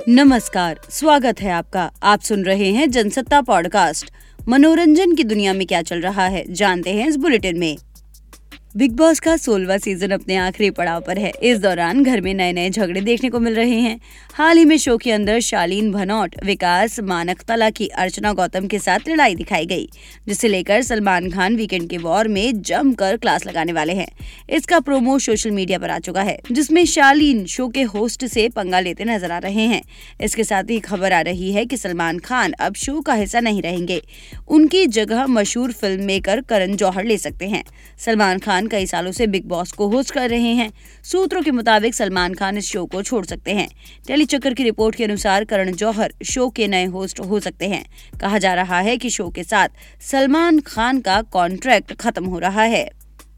नमस्कार, स्वागत है आपका। आप सुन रहे हैं जनसत्ता पॉडकास्ट। मनोरंजन की दुनिया में क्या चल रहा है, जानते हैं इस बुलेटिन में। बिग बॉस का 16वां सीजन अपने आखिरी पड़ाव पर है। इस दौरान घर में नए नए झगड़े देखने को मिल रहे हैं। हाल ही में शो के अंदर शालीन भनोट, विकास मानकतला की अर्चना गौतम के साथ लड़ाई दिखाई गई, जिसे लेकर सलमान खान वीकेंड के वॉर में जमकर क्लास लगाने वाले हैं। इसका प्रोमो सोशल मीडिया पर आ चुका है, जिसमें शालीन शो के होस्ट से पंगा लेते नजर आ रहे हैं। इसके साथ ही खबर आ रही है कि सलमान खान अब शो का हिस्सा नहीं रहेंगे। उनकी जगह मशहूर फिल्म मेकर करण जौहर ले सकते हैं। सलमान खान कई सालों से बिग बॉस को होस्ट कर रहे हैं। सूत्रों के मुताबिक सलमान खान इस शो को छोड़ सकते हैं। टेलीचक्कर की रिपोर्ट के अनुसार करण जौहर शो के नए होस्ट हो सकते हैं। कहा जा रहा है कि शो के साथ सलमान खान का कॉन्ट्रैक्ट खत्म हो रहा है।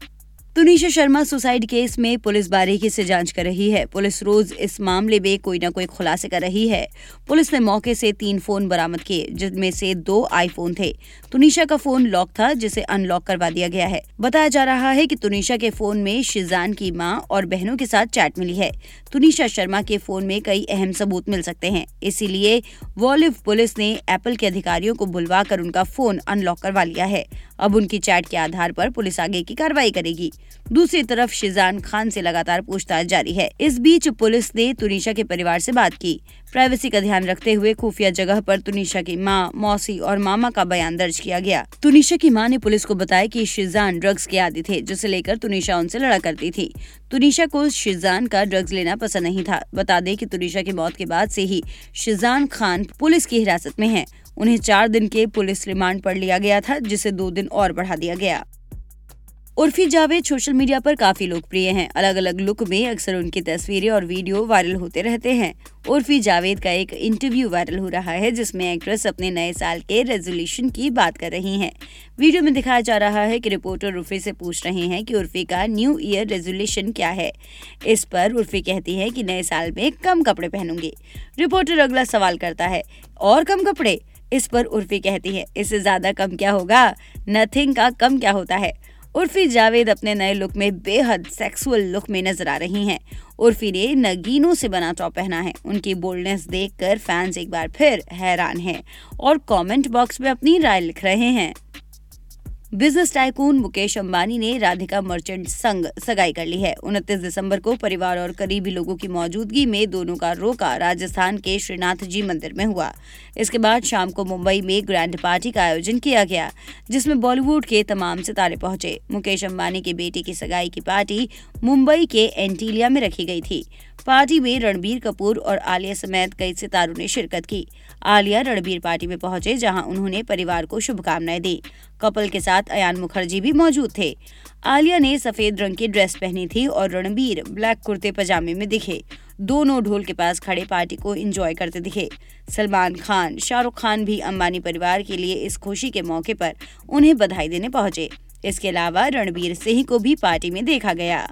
तुनिशा शर्मा सुसाइड केस में पुलिस बारीकी से जांच कर रही है। पुलिस रोज इस मामले में कोई न कोई खुलासे कर रही है। पुलिस ने मौके से 3 फोन बरामद किए, जिनमें से 2 आईफोन थे। तुनिशा का फोन लॉक था, जिसे अनलॉक करवा दिया गया है। बताया जा रहा है कि तुनिशा के फोन में शिजान की मां और बहनों के साथ चैट मिली है। तुनिशा शर्मा के फोन में कई अहम सबूत मिल सकते हैं, इसीलिए वॉलिव पुलिस ने एप्पल के अधिकारियों को बुलवाकर उनका फोन अनलॉक करवा लिया है। अब उनकी चैट के आधार पर पुलिस आगे की कार्रवाई करेगी। दूसरी तरफ शिजान खान से लगातार पूछताछ जारी है। इस बीच पुलिस ने तुनिशा के परिवार से बात की। प्राइवेसी का ध्यान रखते हुए खुफिया जगह पर तुनिशा की मां, मौसी और मामा का बयान दर्ज किया गया। तुनिशा की मां ने पुलिस को बताया कि शिजान ड्रग्स के आदी थे, जिसे लेकर तुनिशा उनसे लड़ा करती थी। तुनिशा को शिजान का ड्रग्स लेना पसंद नहीं था। बता दें कि तुनिशा की मौत के बाद से ही शिजान खान पुलिस की हिरासत में है। उन्हें 4 दिन के पुलिस रिमांड पर लिया गया था, जिसे 2 दिन और बढ़ा दिया गया। उर्फी जावेद सोशल मीडिया पर काफी लोकप्रिय हैं। अलग अलग लुक में अक्सर उनकी तस्वीरें और वीडियो वायरल होते रहते हैं। उर्फी जावेद का एक इंटरव्यू वायरल हो रहा है, जिसमें एक्ट्रेस अपने नए साल के रेजोल्यूशन की बात कर रही हैं। वीडियो में दिखाया जा रहा है कि रिपोर्टर उर्फी से पूछ रहे हैं कि उर्फी का न्यू ईयर रेजोल्यूशन क्या है। इस पर उर्फी कहती है कि नए साल में कम कपड़े पहनूंगी। रिपोर्टर अगला सवाल करता है, और कम कपड़े? इस पर उर्फी कहती है, इससे ज्यादा कम क्या होगा, नथिंग का कम क्या होता है। उर्फी जावेद अपने नए लुक में बेहद सेक्सुअल लुक में नजर आ रही हैं। उर्फी ने नगीनों से बना टॉप पहना है। उनकी बोल्डनेस देखकर फैंस एक बार फिर हैरान हैं और कमेंट बॉक्स में अपनी राय लिख रहे हैं। बिजनेस टाइकून मुकेश अंबानी ने राधिका मर्चेंट संग सगाई कर ली है। 29 दिसंबर को परिवार और करीबी लोगों की मौजूदगी में दोनों का रोका राजस्थान के श्रीनाथ जी मंदिर में हुआ। इसके बाद शाम को मुंबई में ग्रैंड पार्टी का आयोजन किया गया, जिसमें बॉलीवुड के तमाम सितारे पहुंचे। मुकेश अंबानी की बेटी की सगाई की पार्टी मुंबई के एंटीलिया में रखी गई थी। पार्टी में रणबीर कपूर और आलिया समेत कई सितारों ने शिरकत की। आलिया रणबीर पार्टी में पहुंचे, जहां उन्होंने परिवार को शुभकामनाएं दी। कपल के साथ अयान मुखर्जी भी मौजूद थे। आलिया ने सफेद रंग की ड्रेस पहनी थी और रणबीर ब्लैक कुर्ते पजामे में दिखे। दोनों ढोल के पास खड़े पार्टी को एंजॉय करते दिखे। सलमान खान, शाहरुख खान भी अंबानी परिवार के लिए इस खुशी के मौके पर उन्हें बधाई देने पहुंचे। इसके अलावा रणबीर सिंह को भी पार्टी में देखा गया।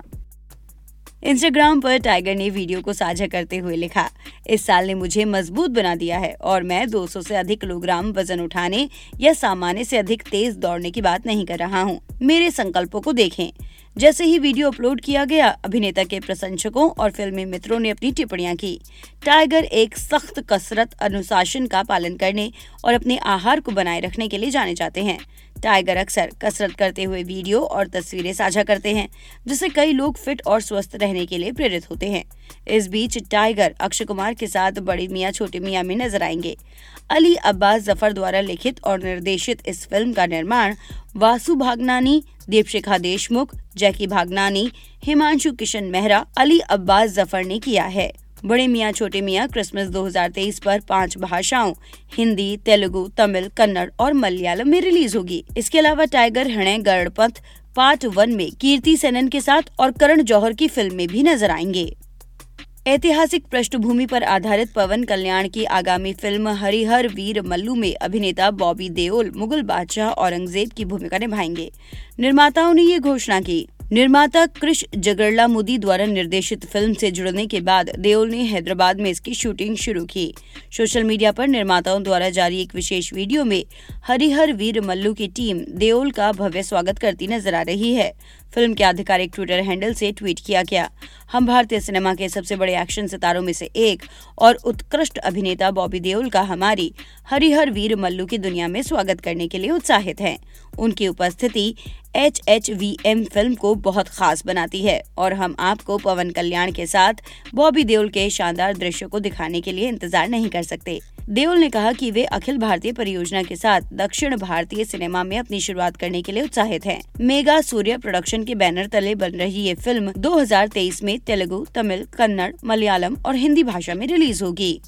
इंस्टाग्राम पर टाइगर ने वीडियो को साझा करते हुए लिखा, इस साल ने मुझे मजबूत बना दिया है और मैं 200 से अधिक किलोग्राम वजन उठाने या सामान्य से अधिक तेज दौड़ने की बात नहीं कर रहा हूँ। मेरे संकल्पों को देखें। जैसे ही वीडियो अपलोड किया गया, अभिनेता के प्रशंसकों और फिल्मी मित्रों ने अपनी टिप्पणियां की। टाइगर एक सख्त कसरत, अनुशासन का पालन करने और अपने आहार को बनाए रखने के लिए जाने जाते हैं। टाइगर अक्सर कसरत करते हुए वीडियो और तस्वीरें साझा करते हैं, जिससे कई लोग फिट और स्वस्थ रहने के लिए प्रेरित होते हैं। इस बीच टाइगर अक्षय कुमार के साथ बड़ी मियां छोटी मियां में नजर आएंगे। अली अब्बास जफर द्वारा लिखित और निर्देशित इस फिल्म का निर्माण वासु भागनानी, दीपशिखा देशमुख, जैकी भागनानी, हिमांशु किशन मेहरा, अली अब्बास जफर ने किया है। बड़े मियां छोटे मियां क्रिसमस 2023 पर 5 भाषाओं हिंदी, तेलुगु, तमिल, कन्नड़ और मलयालम में रिलीज होगी। इसके अलावा टाइगर हणे गरुड़पंथ पार्ट 1 में कीर्ति सेनन के साथ और करण जौहर की फिल्म में भी नजर आएंगे। ऐतिहासिक पृष्ठभूमि पर आधारित पवन कल्याण की आगामी फिल्म हरिहर वीर मल्लू में अभिनेता बॉबी देओल मुगल बादशाह औरंगजेब की भूमिका निभाएंगे। निर्माताओं ने ये घोषणा की। निर्माता क्रिश जगरलामुदी द्वारा निर्देशित फिल्म से जुड़ने के बाद देओल ने हैदराबाद में इसकी शूटिंग शुरू की। सोशल मीडिया पर निर्माताओं द्वारा जारी एक विशेष वीडियो में हरिहर वीर मल्लू की टीम देओल का भव्य स्वागत करती नजर आ रही है। फिल्म के आधिकारिक ट्विटर हैंडल से ट्वीट किया गया। हम भारतीय सिनेमा के सबसे बड़े एक्शन सितारों में से एक और उत्कृष्ट अभिनेता बॉबी देओल का हमारी हरिहर वीर मल्लू की दुनिया में स्वागत करने के लिए उत्साहित हैं। उनकी उपस्थिति HHVM फिल्म को बहुत खास बनाती है और हम आपको पवन कल्याण के साथ बॉबी देओल के शानदार दृश्यों को दिखाने के लिए इंतजार नहीं कर सकते। देओल ने कहा कि वे अखिल भारतीय परियोजना के साथ दक्षिण भारतीय सिनेमा में अपनी शुरुआत करने के लिए उत्साहित हैं। मेगा सूर्य प्रोडक्शन के बैनर तले बन रही ये फिल्म 2023 में तेलुगु, तमिल, कन्नड़, मलयालम और हिंदी भाषा में रिलीज होगी।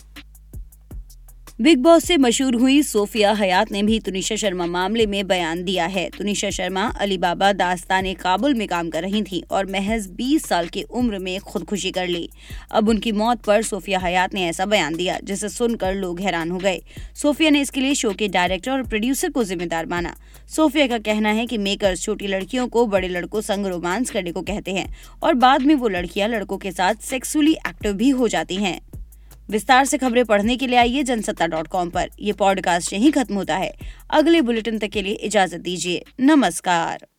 बिग बॉस से मशहूर हुई सोफिया हयात ने भी तुनिशा शर्मा मामले में बयान दिया है। तुनिशा शर्मा अलीबाबा दास्ताने काबुल में काम कर रही थी और महज 20 साल की उम्र में खुदकुशी कर ली। अब उनकी मौत पर सोफिया हयात ने ऐसा बयान दिया जिसे सुनकर लोग हैरान हो गए। सोफिया ने इसके लिए शो के डायरेक्टर और प्रोड्यूसर को जिम्मेदार माना। सोफिया का कहना है कि मेकर्स छोटी लड़कियों को बड़े लड़कों संग रोमांस करने को कहते हैं और बाद में वो लड़कियां लड़कों के साथ सेक्सुअली एक्टिव भी हो जाती हैं। विस्तार से खबरें पढ़ने के लिए आइए जनसत्ता.com पर। ये पॉडकास्ट यहीं खत्म होता है। अगले बुलेटिन तक के लिए इजाजत दीजिए। नमस्कार।